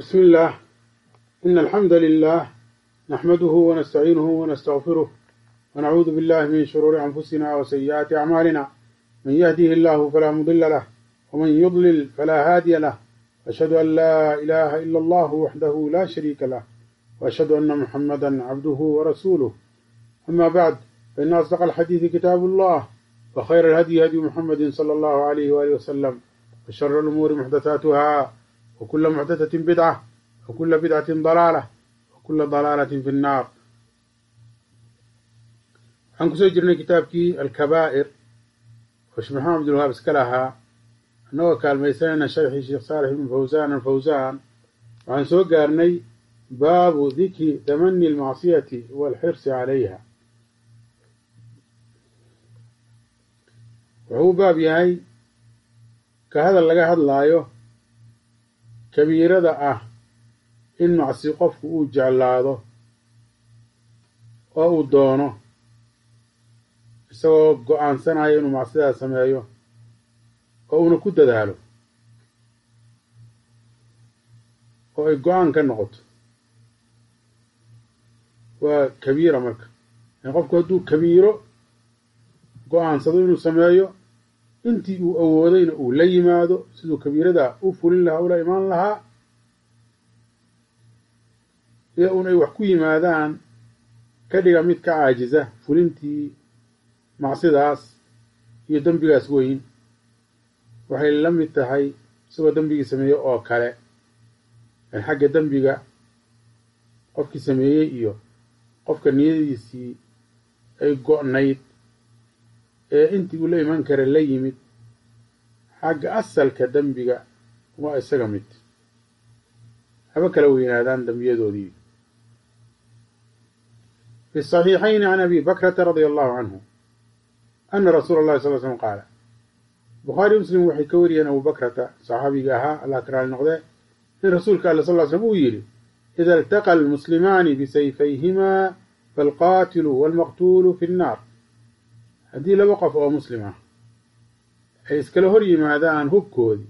بسم الله. إن الحمد لله نحمده ونستعينه ونستغفره ونعوذ بالله من شرور أنفسنا وسيئات أعمالنا. من يهده الله فلا مضل له ومن يضلل فلا هادي له. أشهد أن لا إله إلا الله وحده لا شريك له وأشهد أن محمدا عبده ورسوله. أما بعد، فإن أصدق الحديث كتاب الله، وخير الهدي هدي محمد صلى الله عليه وآله وسلم، وشر الأمور محدثاتها، وكل محدثة بدعة، وكل بدعة ضلالة، وكل ضلالة في النار. عن كسجرنا كتابك الكبائر وش محمد عبد الوهاب اسكلها أنه كان ميسان شرح الشيخ صالح بن فوزان الفوزان. وعن سوقارني باب ذكر تمني المعصية والحرص عليها. وهو باب يهي كهذا اللي قاعد لايو كبيرة in macsi qofku uu jeclaado oo uu doono isagoo go'aansanayo inuu macsidaa sameeyo oo uuna ku dadaalo oo ay go'aan ka noqoto waa kabiira. marka qofku hadduu kabiiro go'aansado inuu sameeyo intii uu awoodayna uu la yimaado siduu kabiirada u fulin lahaa ula imaan lahaa iyo un ay wax ku yimaadaan ka dhiga mid ka caajiza fulintii macsidaas iyo dembigaas weyn, waxay la mid tahay isagoo dembigii sameeye oo kale. xagga dembiga qofkii sameeyey iyo qofka niyadiisii ay go'nayd ee intii uu la iman kara la yimid, xagga asalka dembiga waa isaga mid, haba kala weynaadaan dembiyadoodii. في الصحيحين عن أبي بكرة رضي الله عنه أن رسول الله صلى الله عليه وسلم قال. بخاري ومسلم وحي كوري أن أبو بكرة صحابي قاها الله كرال النقضاء إن رسول قال صلى الله عليه وسلم ويلي إذا التقى المسلمان بسيفيهما فالقاتل والمقتول في النار. هذه لوقف أو مسلمة أي اسكالهوري ماذا أن هبكودي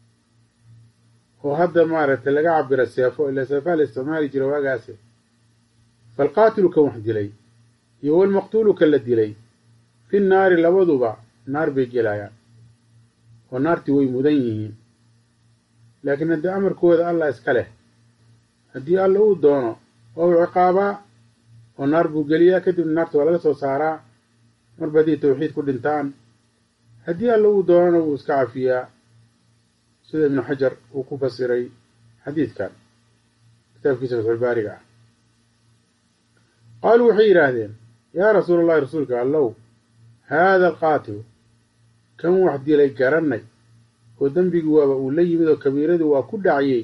وهذا مارة لقى عبر السيفو إلا سيفا الاستعمال جروا قاسي. فالقاتل كوحد دلي يو المقتول كالذي لي في النار لوضبع نار بيجلايا والنار توي مدينين. لكن هدي أمر كوذا الله اسكاله هدي الله دونه أو العقابة والنار بوجليا كتب النار تولا سوسارا مر بدي توحيد كل انتان هدي الله دونه واسكع فيها. سيد ابن حجر وكوفة سيري حديث كان كتاب كتاب البارقة. قالوا حير هذين يا رسول الله رسولك قال له هذا القاتل كم واحد لي قرني ودنبي ولي مدو كبيرة وكل عيي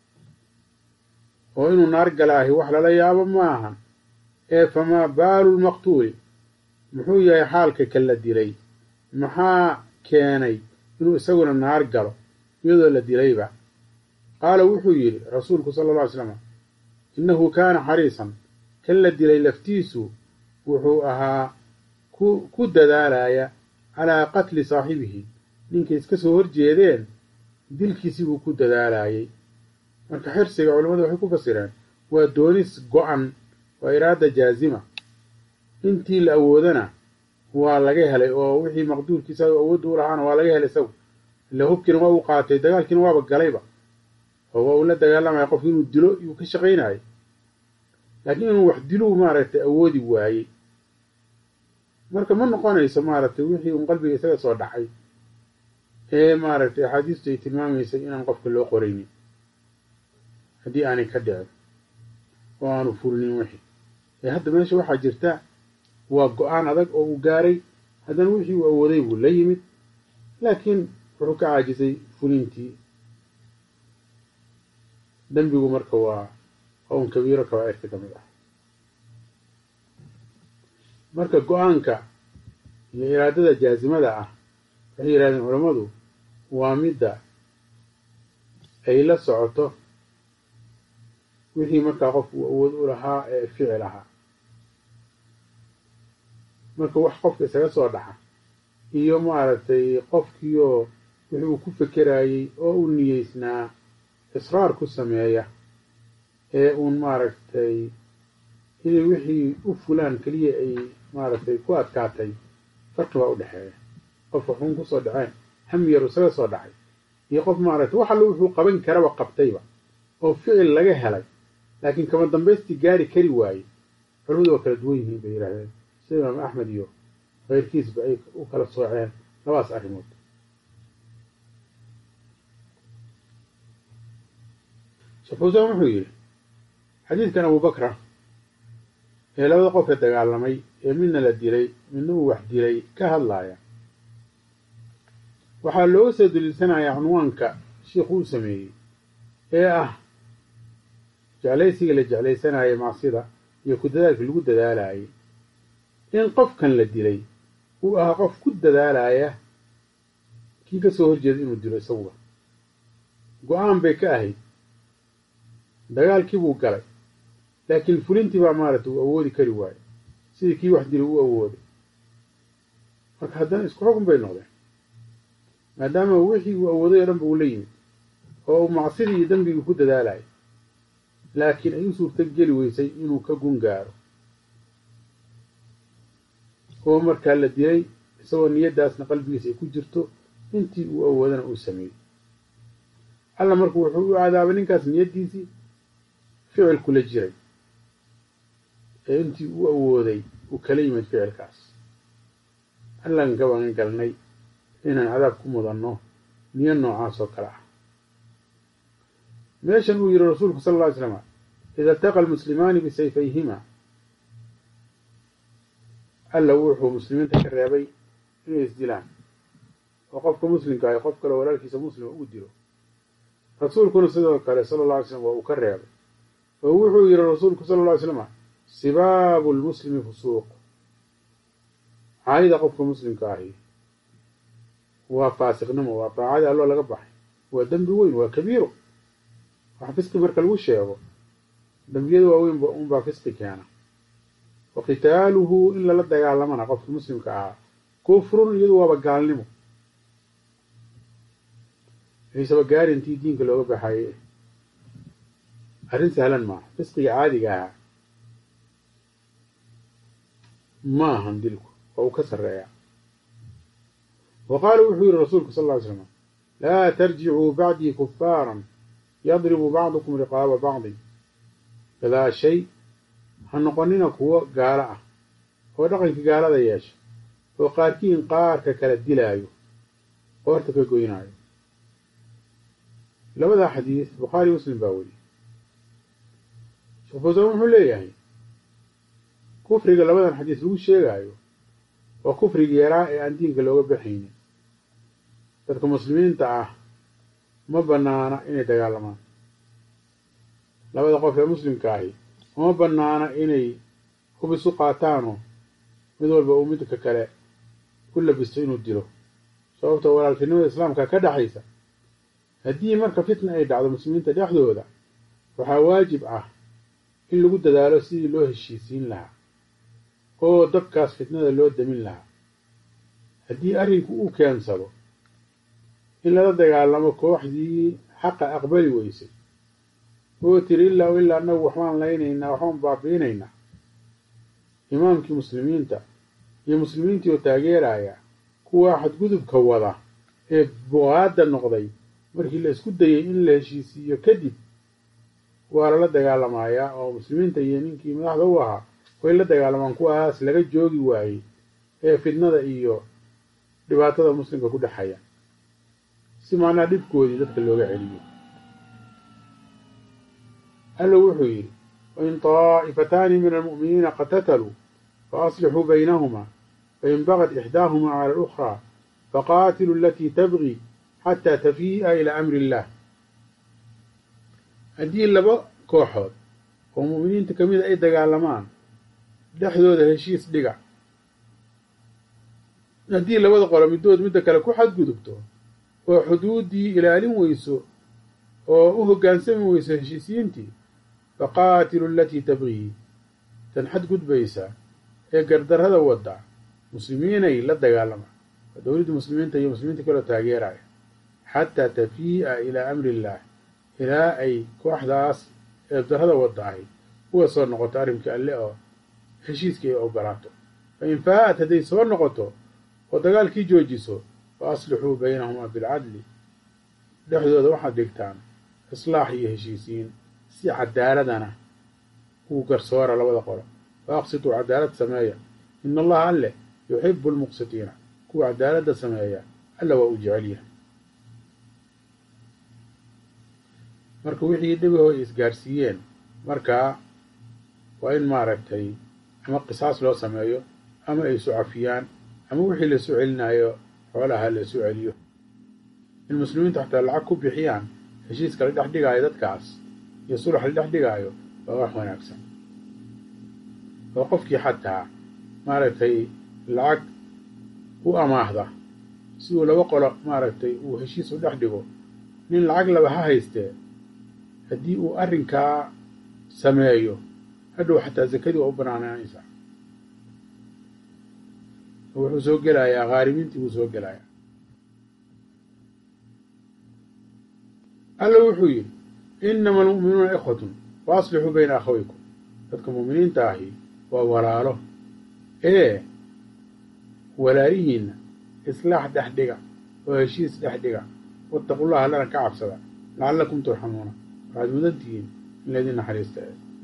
وإنه نار قلاه وحلا لا يابا معها فما بال المقتول محويا حالك كالذي لي محا كاني إنه يسوون النار قلو يدو الذي لي بع. قال وحوي رسولك صلى الله عليه وسلم إنه كان حريصا كالذي لي لفتيسو وحوها كد دالايا على قتل صاحبه نينك يسكسو هرجيدين دلكيسيبو كد دالايا. marka xirsiga culimadu waxay ku fasiraan waa doonis go'an waa iraada jaazima intii la awoodana waa laga helay oo wixii maqduurkiisa awood u lahaana waa laga helay saw la hubkina waa uu qaatay dagaalkina waa galayba oo uu la dagaalamay qof inuu dilo iyo ka shaqeynay laakiin inuu wax dilo maaragtay awoodi waayay marka ma noqonayso maaragtay wixii uu qalbiga isaga soo dhacay ee maaragtay xadiistu ay tilmaamayso inaan qofka loo qoraynin haddii aanay ka dhicin oo aanu fulinin wixii hadda meesha waxaa jirta waa go'aan adag oo uu gaaray haddana wixii uu awooday buu la yimid laakiin wuxuu ka caajisay fulintii. dembigu marka waa un kabiiro kabaa'irta ka mid ah. marka go'aanka iyo iraadada jaazimada ah waxay yidhahdeen culammadu waa midda ay la socoto wixii markaa qof uu awood u lahaa ee ficil ahaa. marka wax qofka isaga soo dhaxa iyo maaragtay qofkiioo wixii uu ku fekerayey oo u niyeysnaa israar ku sameeya ee uun maaragtay inay wixii u fulaan keliya ay maaragtay ku adkaatay farqi baa u dhexeeya qof waxuun ku soo dhaceen ham yar isaga soo dhacay iyo qof maaragtay wax allo wuxuu qaban karaba qabtayba oo ficil laga helay laakiin kama dambaystii gaari kari waayey culimadu waa kala duwan yihiin bay yidhahdeen sida imaam axmed iyo keyrkiisba ay u kala sooceen labadaas arrimood. sheekh fawsaan wuxuu yidhi xadiidkan abubakra ee labada qof ee dagaalamay ee midna la dilay midna uu wax dilay ka hadlaaya waxaa looga soo daliilsanayaa cunwaanka shiikhu uu sameeyey ee ah jeclaysiga la jeclaysanaayo macsida iyo ku dadaalkii lagu dadaalayay in qofkan la dilay uu ahaa qof ku dadaalaya kii ka soo horjeeda inuu dilo isaguba go-aan bay ka ahayd dagaalkii buu galay laakiin fulintii baa maaragtay uu awoodi kari waayo sidii kii wax dilay u awooday marka haddana isku xukun bay noqdeen maadaama wixii uu awooday oo dhanba uu la yimid oo uu macsidii iyo dembigii ku dadaalayay laakiin ay u suurto geli weysay inuu ka gun gaaro oo markaa la dilay isagoo niyaddaasna qalbigiisa ay ku jirto intii uu awoodana uu sameeyey alla marku wuxuu u cadaabay ninkaas niyaddiisii ficil kula jiray ee intii uu awooday uu kala yimid ficilkaas allaan ka wagan galnay inaan cadaab ku mudanno niyo noocaas oo kale ah. meeshan uu yidhi rasuulku sala alla alay slam ida iltaqa almuslimaani bisayfayhima alla wuxuu muslimiinta ka reebay inay isdilaan oo qofka muslimka ahy qof kale walaalkiisa muslima ugu dilo rasuulkuna sidoo kale sala alla alay slam waa uu ka reebay oo wuxuu yidhi rasuulku sala alla alay slam sibaabu lmuslimi fusuuq caayida qofka muslimka ahi waa faasiqnimo waa daacadii alloo laga baxay waa dembi weyn waa kabiiro wax fisqi marka lagu sheego dembiyada waaweyn unbaa fisqi keena wa qitaaluhu in lala dagaalamana qofka muslimka ahaa kufrun iyadu waaba gaalnimo haysaba gaari intii diinka looga baxaye arrin sahlan maaha fisqiga caadiga ahaa ma ahan dilku waa uu ka sarreeyaa wa qaala wuxuu yidhi rasuulku sal lla ly slam laa tarjicuu bacdii kufaaran yadribu bacdukum riqaaba bacdin gadaa shay ha noqonina kuwo gaalo ah oo dhaqankii gaalada yeesha oo qaarkiin qaarka kala dilaayo qoorta ka goynaayo labadaa xadiis bukhaari muslim baa weli sheekh fawsaan wuxuu leeyahay kufriga labadan xadiis lagu sheegaayo waa kufrigii yaraa ee aan diinka looga baxaynin dadka muslimiinta ah ma bannaana inay dagaalamaan labada qof ee muslimka ahi uma bannaana inay hub isu qaataanoo mid walba uu midka kale ku labisto inuu dilo sababtoo walaaltinimada islaamka ka dhaxaysa haddii marka fitna ay dhacdo muslimiinta dhexdooda waxaa waajib ah in lagu dadaalo sidii loo heshiisiin lahaa oo dabkaas fitnada loo damin lahaa haddii arrinku uu keensado in lala dagaalamo kooxdii xaqa aqbali weysay oo tiri ilaa o ilaa annagu waxbaan laynaynaa waxbaan baabi'inaynaa imaamkii muslimiinta iyo muslimiintii oo taageeraya kuwa xadgudubka wada ee buqaadda noqday markii la isku dayay in la heshiisiiyo kadib waa lala dagaalamayaa oo muslimiinta iyo ninkii madaxda u ahaa way la dagaalamaan kuwaas laga joogi waayey ee fitnada iyo dhibaatada muslimka ku dhexaya si macnaha dhibkoodii dadka looga celiyo alla wuxuu yidhi wain taa'ifataani min almu'miniina qatataluu faaslixuu baynahumaa fain bagat ixdaahumaa cala alukhraa faqaatiluu alatii tabgii xataa tafii'a ilaa amri illaah haddii laba kooxood oo mu'miniinta ka mida ay dagaalamaan dhexdooda heshiis dhiga haddii labada qolo middood midda kale ku xadgudubto oo xuduuddii ilaalin weyso oo u hoggaansami weyso heshiisiyiintii faqaatilu alatii tabgii tan xadgudbaysa ee gardarrada wadda muslimiinay la dagaalama waa dowladda muslimiinta iyo muslimiinta kaloo taageeraya xataa tafii'a ilaa amri illaah ilaa ay kooxdaas eebdarrada wadaahay uga soo noqoto arrinkii alle oo heshiiskii ay ogolaato fa in faa'at hadday soo noqoto oo dagaalkii joojiso fa aslixuu baynahumaa bilcadli dhexdooda waxaad dhigtaan islaax iyo heshiisiin si cadaaladana ugu garsoora labada qolo wa aqsituu cadaalad sameeya ina allaha alle yuxibu almuqsitiina kuwa cadaaladda sameeya alla waa uu jecel yahay marka wixii dhibahoo ay isgaarsiiyeen markaa waa in maaragtay ama qisaas loo sameeyo ama ay isu cafiyaan ama wixii laisu celinaayo xoolaha la isu celiyo in muslimiintu xataa lacag ku bixiyaan heshiiska la dhex dhigaayo dadkaas iyo sulax la dhex dhigaayo waa wax wanaagsan oo qofkii xataa maaragtay lacag u amaahda si uu laba qolo maaragtay uu heshiis u dhex dhigo nin lacag laba ha haystee haddii uu arrinkaa sameeyo hadhow xataa sakadii waa u banaanaanaysaa oo wuxuu soo gelayaa khaarimiintii buu soo gelayaa alla wuxuu yidhi inama almu'minuuna ikhwatun fa aslixuu bayna akhawaykum dadka mu'miniinta ahi waa walaalo walaalihiinna islaax dhex dhiga oo heshiis dhex dhiga wattaqullaha allana ka cabsada lacallakum turxamuuna waxaad mudantihiin in laydin naxariista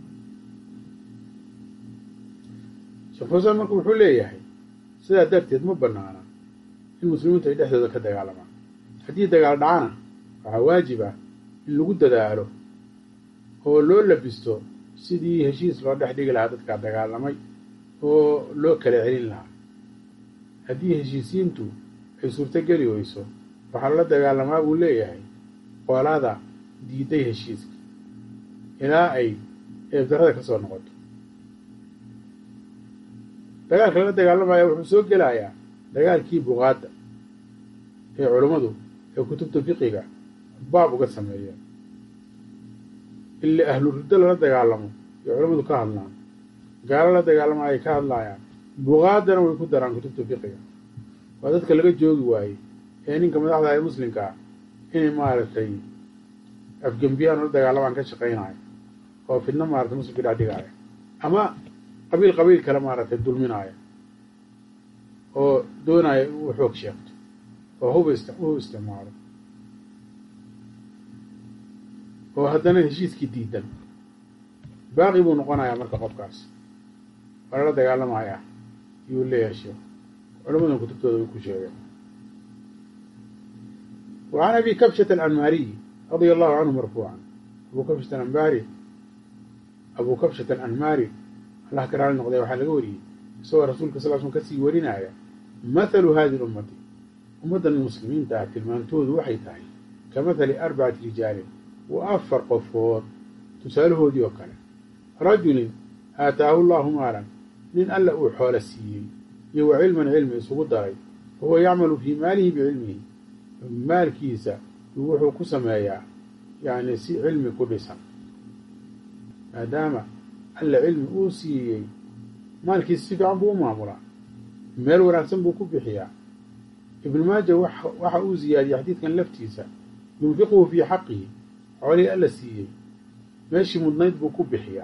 sheekh xuseen marka wuxuu leeyahay sidaa darteed ma bannaana in muslimiintu ay dhexdooda ka dagaalamaan haddii dagaal dhacana waxaa waajib ah in lagu dadaalo oo loo labisto sidii heshiis loo dhex dhigi lahaa dadkaa dagaalamay oo loo kala celin lahaa haddii heshiisiintu ay suurtogeli weyso waxaa lala dagaalamaa buu leeyahay qolada diiday heshiiska ilaa ay eebdarrada ka soo noqoto dagaalka lala dagaalamaya wuxuu soo gelayaa dagaalkii buqaadda ee culummadu ee kutubta fiqiga baab uga sameeyeen illi ahlu riddo lala dagaalamo ee culummadu ka hadlaan gaalo la dagaalama ay ka hadlaayaan buqaaddana way ku daraan kutubta fiqiga waa dadka laga joogi waayey ee ninka madaxda ee muslimka ah inay maaragtay afgembiyaan la dagaalamaan ka shaqaynaayo oo fidno maaragtay muslimka dhex dhigaayo ama qabiil kale maaragtay dulminaaya oo doonaya inuu xoog sheegto oo hub isticmaalo oo haddana heshiiskii diidan baaqi buu noqonayaa marka qofkaas waa lala dagaalamayaa yuu leeyahay sheekh culammadan kutubtooda way ku sheegeen وعن أبي كبشة الأنماري رضي الله عنه مرفوعا أبو كبشة الأنماري الله كرام النقضي وحال قولي سوى رسولك صلى الله عليه وسلم كسي ورنايا مثل هذه الأمة أمة المسلمين تحت المنتوذ وحي تحي كمثل 4 رجال وأفر قفور تسأله ديوكنا رجل آتاه الله مالا من ألا أحول السيئ يو علما يسوق الدري هو يعمل في ماله بعلمه مال كيسا يوحو كسمايا يعني سي علم كلسا ما دام ألا علم أوسيي مال كيسا في عن بو مامورا مال ورانسان بو كبحيا ابن ماجه وحا أوزياد يحديث كان لفتيسا ينفقه في حقه علي ألا سيي ماشي مدنيد بو كبحيا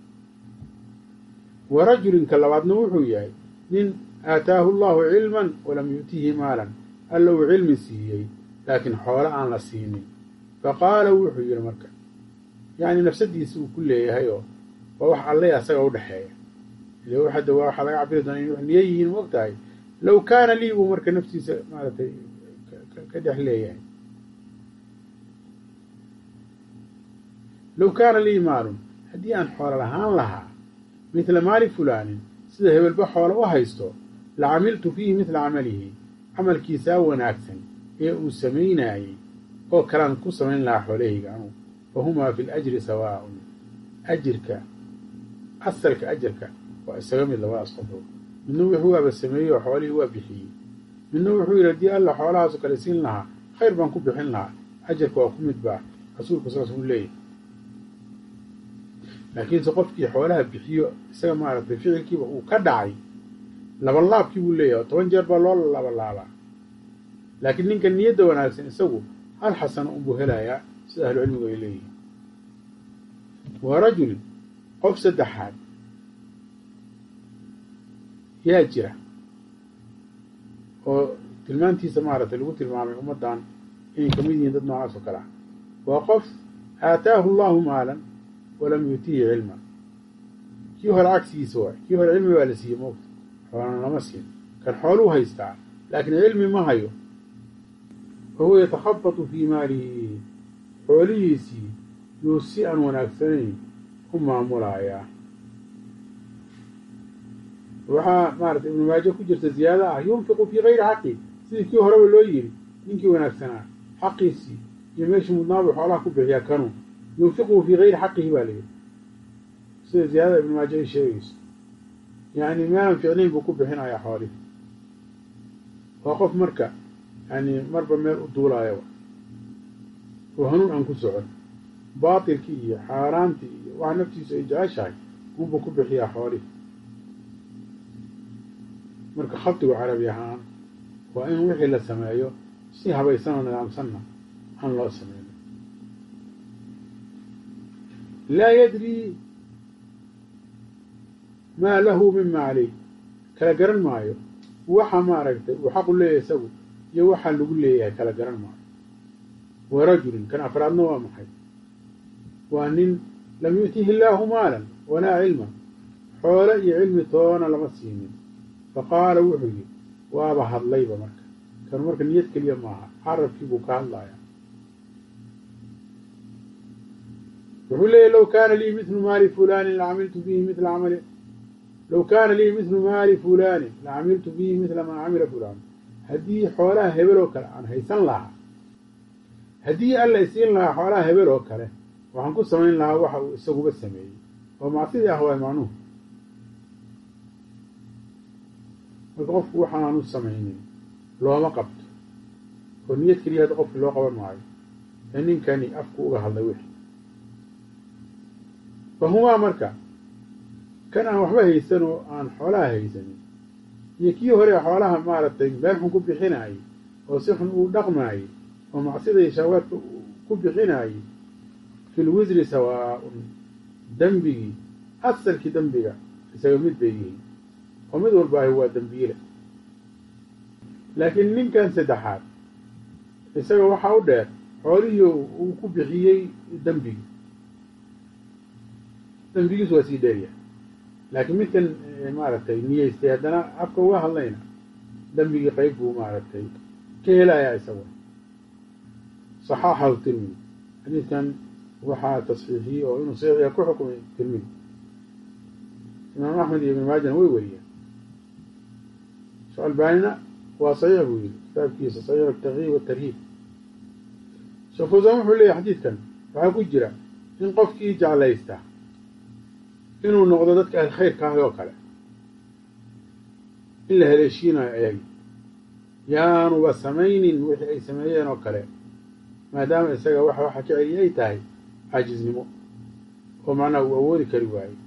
ورجل كاللواد نوحو ياي من آتاه الله علما ولم يؤتيه مالا قال له علم سيئي لكن حوالي عن لسيني فقال وحي المركة يعني نفسدي يسوء كله يهيو ووح الله يساقه دحية اللي هو حد واحد لا يعبر دانين يهين وقتها لو كان لي ومركة نفسي مالتي كدح لي يعني لو كان لي مال هدي أن حوالي لهان لها مثل مال فلان سيده بالبحوالي وهيستو لعملت فيه مثل عمله عمل كيسا وناكسن uu samaynayay oo kalaan ku samayn lahaa xoolahayga anu fahumaa fi lajri sawaaun ajirka asalka ajarka waa isaga mid labadaas qofo midna wuxuu waaba sameeyey oo xoolihii waa bixiyey midna wuxuu yidhi haddii alla xoolahaasu kale siin lahaa khayr baan ku bixin lahaa ajarka waa ku mid baa rasuulku saas uu leeyahy laakiinse qofkii xoolaha bixiyo isaga maaragtay ficilkiiba uu ka dhacay labanlaabkii buu leeyahay oo 10 jeer baa loo labalaabaa laakiin ninka niyadda wanaagsan isagu hal xasano unbuu helayaa sida ahlu cilmigu ay leeyihiin. wa rajulin qof saddexaad yaa jira oo tilmaantiisa maaragtay lagu tilmaamay ummaddan inay ka mid yihiin dad noocaas oo kale ah. waa qof aataahu allahu maalan walam yutihi cilma. kii hore cagsigiisa waay. kii hore cilmi baa la siiyey moogta, xoolana lama siin. kan xooluu haystaa laakiin cilmi ma hayo. fahuwa yatakhabatu fii maalihi, xoolihiisii yuu si aan wanaagsanayn u maamulayaa. waxaa maarata ibnu maaje ku jirta ziyaada ah yunfiqu fii gayri xaqi, sidii kii horeba loo yiri ninkii wanaagsanaa xaqiisii iyo meeshii mudnaabu xoolaha ku bixiyaa kanuu yunfiquhu fii gayri xaqihi baa layidhi, sida ziyaadada ibnu maaje ay sheegayso. yani meelan ficnayn buu ku bixinayaa xoolihi. waa qof marka yani marba meel u duulaaya oo hanuun aan ku socon, baatilkii iyo xaaraantii iyo waxa naftiisu ay jeceshahay unbuu ku bixiyaa xoolihi. marka khabdigu carabi ahaan waa in wixii la sameeyo si habaysan oo nidaamsanna aan loo sameyn. laa yadrii maa lahu mima caleyh, kala garan maayo waxa maaragtay uu xaqu leeyahay isagu iyo waxaa lagu leeyahay kala garan maayo. wa rajulin kan afraadna waa maxay? waa nin lam yu'tihi illaahu maalan walaa cilman, xoole iyo cilmi toona lama siinin. faqaala wuxuu yidhi, waaba hadlayba marka kan marka niyad keliya maaha, carabkii buu ka hadlayaa. wuxuu leeyahy low kaana lii mithlu maali fulaanin lacamiltu bihi mithla camali low kaana lii mithlu maali fulaanin lacamiltu bihi mithla maa camila fulaan. haddii xoolaha hebel oo kale aan haysan lahaa, haddii alla isiin lahaa xoolaha hebel oo kale, waxaan ku samayn lahaa waxa uu isaguba sameeyey oo macsidii ah waay macnuhu. marka qofku waxaanu samaynin looma qabto oo niyad keliya hadda qofkii loo qaban maayo ee ninkani afku uga hadlay wixii. fahumaa marka kan aan waxba haysan oo aan xoolaha haysanin iyo kii hore xoolaha maaragtay meel xun ku bixinaayey oo si xun uu dhaqmaayey oo macsida iyo shahawaadka ku bixinaayey, fil wisri sawaaun, dembigii asalkii dembiga isaga mid bay yihiin oo mid walbaahi waa dembiile. laakiin ninkan saddexaad isaga waxaa u dheer xoolihii uu ku bixiyey dembigiisu waa sii dheeryahay. laakiin midkan maaragtay niyeystay haddana afka uga hadlayna dembigii qayb buu maaragtay ka helayaa isaga. saxaaxahu tirmidi, xadiidkan waxaa tasxiixiyey oo inuu saxiixiya ku xukumay tirmidi. imaam axmed iyo ibn maajana way wariyeen. sheekh albaanina waa saxiix buu yidhi kitaabkiisa saxiix ataghiib watarhiib. sheekh fawsaan wuxuu leeyahy xadiidkan waxaa ku jira in qofkii jeclaysta inuu noqdo dadka ahli khayrka ah oo kale in la haleeshiinayo ayagi, yaanuba samaynin wixii ay sameeyeen oo kale, maadaama isaga waxa ka celiyay ay tahay caajisnimo oo macnaha uu awoodi kari waayey.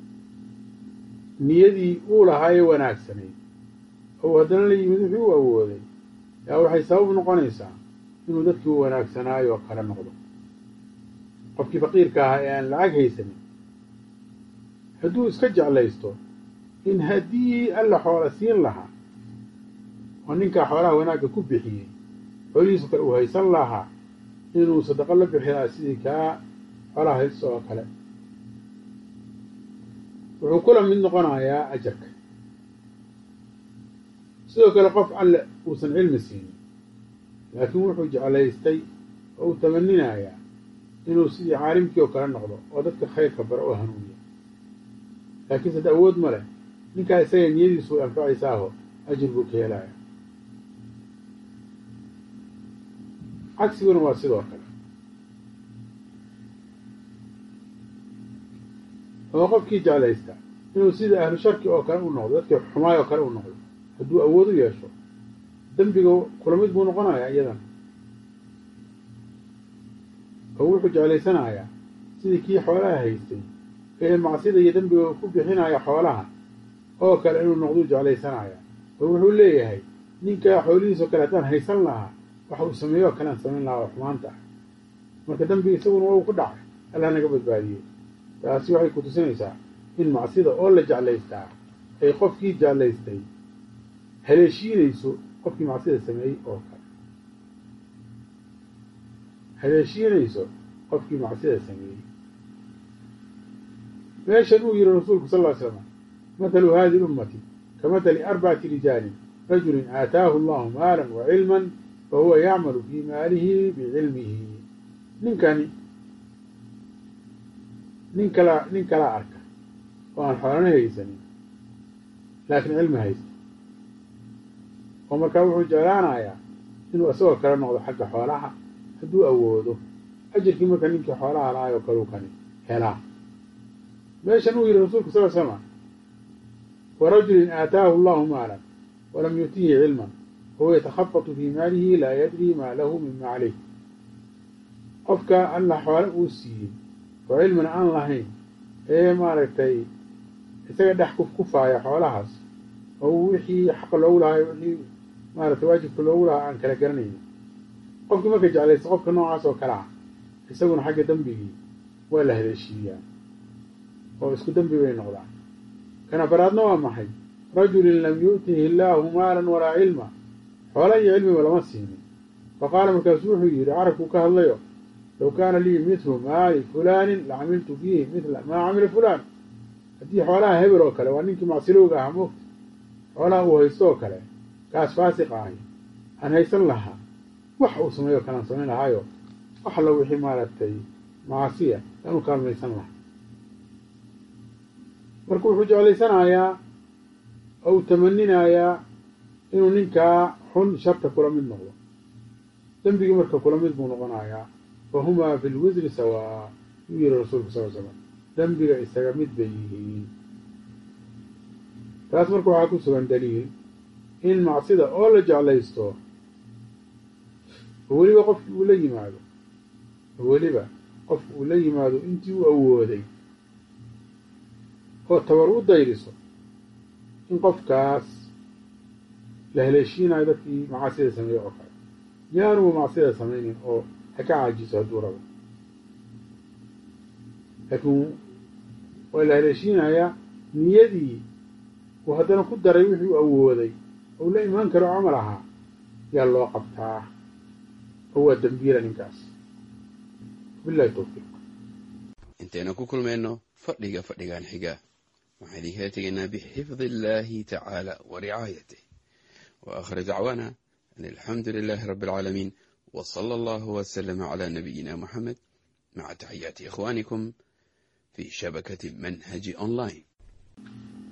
niyadii uu lahaaye wanaagsanayd oo haddana la yimid wixii u awooday yaa waxay sabab noqonaysaa inuu dadkii u wanaagsanaayo oo kale noqdo. qofkii faqiirka ahaa ee aan lacag haysanin hadduu iska jeclaysto in haddii alla xoola siin lahaa oo ninkaa xoolaha wanaagga ku bixiyey xoolihiisu kale uu haysan lahaa, inuu sadaqo la bixi lahaa sidii kaa xoolaha haysto oo kale, wuxuu kula mid noqonayaa ajarka. sidoo kale qof alle uusan cilmi siinin laakiin wuxuu jeclaystay oo uu tamaninayaa inuu sidii caalimkii oo kale noqdo oo dadka khayrka bara oo hanuuniya, laakiin sada awood ma leh. ninkaa isaga niyadiisu way anfacaysaaho ajir buu ka helaya. cagsiguna waa sidoo kale oo qofkii jeclaysta inuu sida ahlu sharki oo kale u noqdo, dadkii xumaay oo kale u noqdo, hadduu awood u yeesho dembiga kula mid buu noqonayaa iyadan. oo wuxuu jeclaysanayaa sidii kii xoolaha haystay ee macsida iyo dembiga ku bixinaya xoolaha oo kale inuu noqduu jeclaysanayaa. oo wuxuu leeyahay ninkaa xoolihiisoo kale haddaan haysan lahaa waxa uu sameeyo oo kale aan samayn lahaa oo xumaanta ah. marka dambi isaguna waa uu ku dhacay allah naga badbaadiyey taasi waxay ku tusinaysaa in macsida oo la jeclaystaa ay qofkii jeclaystay haleeshiinayso qofkii macsida sameeyey oo kale haleeshiinayso qofkii macsida sameeyey meeshan uu yidhi rasuulku sal ll ly slam mathalu hadihi ummati kamathali 4 rijaalin rajulin aataahu allahu maalan wa cilman fahuwa yacmalu fii maalihi bicilmihi ninkani nin kalaa arka oo aan xoolana haysanin laakiin cilmi haysta oo markaa wuxuu jeclaanayaa inuu isagoo kale noqdo xagga xoolaha hadduu awoodo ajirkii marka ninkii xoolaha lahaayoo kaleu kani helaa meeshan uu yidhi rasuulku sal slam warajulin aataahu allahu maalan walam yutihi cilman fahuwa yatakhafatu fii maalihi laa yadrii maa lahu mima caleyh qofka alla xoole uu siiyey oo cilmina aan lahayn ee maaragtay isaga dhex kufaaya xoolahaas oo wixii xaqa loogu lahaa wixii maaragtay waajibka loogu lahaa aan kala garanaynin qofkii marka jeclaysta qofka noocaas oo kale ah isaguna xagga dembigii waa la haleeshiiyaa oo isku dembi bay noqdaan kan afaraadna waa maxay rajulin lam yu'tihi illaahu maalan walaa cilma xoola iyo cilmiba lama siinin faqaala markaasuu wuxuu yidhi carabkuu ka hadlayo low kaana lii midlu maali fulaanin lacamiltu fiihi midla maa camila fulaan haddii xoolaha hebel oo kale waa ninkii macsilowga ahaa moogta xoolaha uu haysto oo kale kaas faasiq ahay aan haysan lahaa wax uu sameeyo kalaan samayn lahaayo wax alla wixii maaragtay macaasiya aan u kaalmaysan lahaa marka wuxuu jeclaysanayaa oo uu tamaninayaa inuu ninkaa xun sharta kula mid noqdo dembigii marka kula mid buu noqonayaa fahumaa fi lwisri sawaa yuu yihi rasuulku sal slam dembiga isaga mid bay yihiin taas marka waxaa ku sugan daliil in macsida oo la jeclaysto oo weliba qofki uu la yimaado intii uu awooday oo tabar u dayriso in qofkaas la haleeshiinayo dadkii macaasida sameeyey oo kale yaanuba macsida samaynin oo ha ka caajiso hadduu rabo laakiin waa la haleeshiinayaa niyadii uu haddana ku daray wixii u awooday ou la imaan karo camal ahaa yaa loo qabtaa oo waa dembiila ninkaas billahi tawfiiq intaynu ku kulmayno fadhigan xiga waxaan idinkala tegaynaa bixifdi illaahi tacaala wa ricaayatih wa aakhir dacwaana an alxamdu lilaahi rabbi alcaalamiin wa sala allahu wasalama calaa nabiyina muxamed maca taxiyaati ikhwaanikum fi shabakati manhaji online.